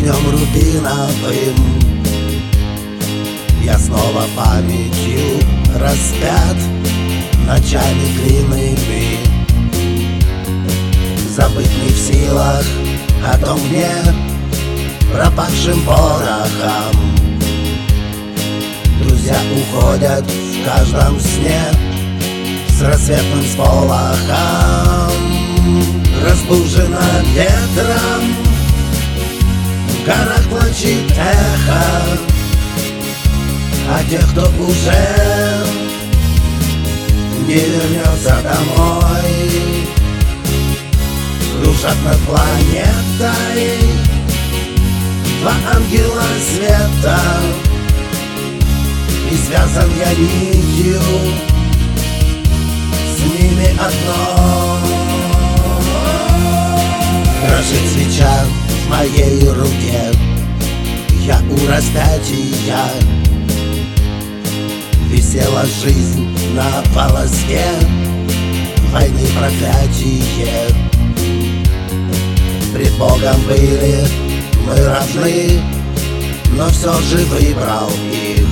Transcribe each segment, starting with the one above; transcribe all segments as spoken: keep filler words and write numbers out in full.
огнем рубиновым я снова памятью распят ночами длинными. Забыть не в силах о том мне пропавшим порохом. Друзья уходят в каждом сне с рассветным сполохом. Разбужена ветром, в горах плачет эхо о тех, кто уже не вернется домой. Кружат над планетой два ангела света, и связан я нитью с ними одной. Дрожит свеча в моей руке, я у распятия. Висела жизнь на волоске войны проклятие. Пред Богом были мы равны, но все же выбрал их.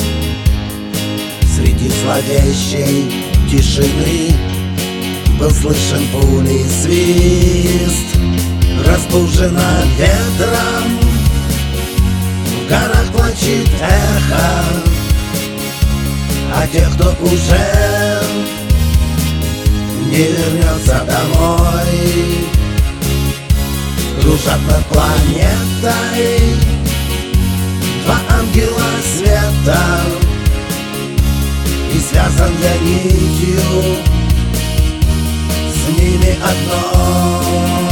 Среди зловещей тишины был слышен пули свист. Разбужена ветром, в горах плачет эхо о тех, кто уже не вернется домой. Кружат над планетой два ангела света, и связан я нитью с ними одной.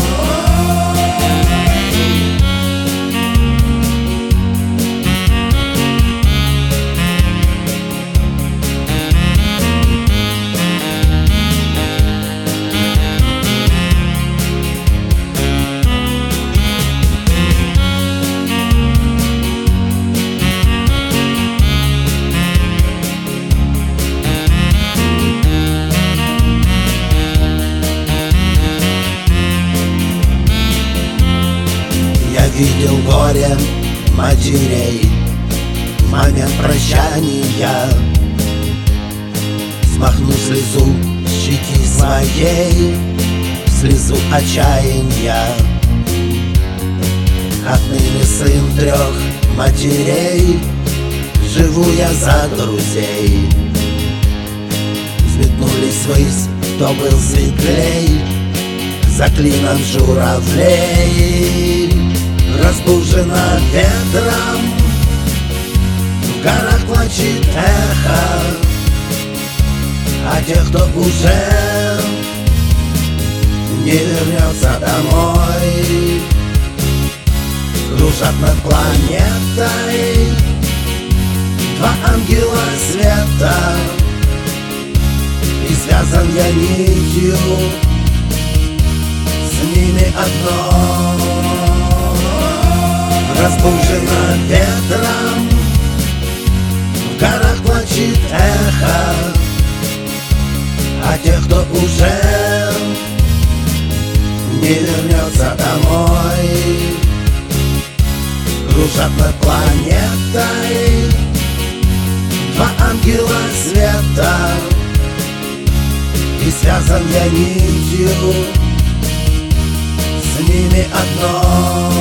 Видел горе матерей в момент прощания. Смахну слезу с щеки своей, слезу отчаяния. Отныне сын трех матерей, живу я за друзей. Взметнулись ввысь, кто был светлей, за клином журавлей. Разбужена ветром, в горах плачет эхо о тех, кто уже не вернется домой. Кружат над планетой два ангела света, и связан я нитью с ними одной. Разбужена ветром, в горах плачет эхо о тех, кто уже не вернется домой. Кружат над планетой два ангела света, и связан я нитью с ними одной.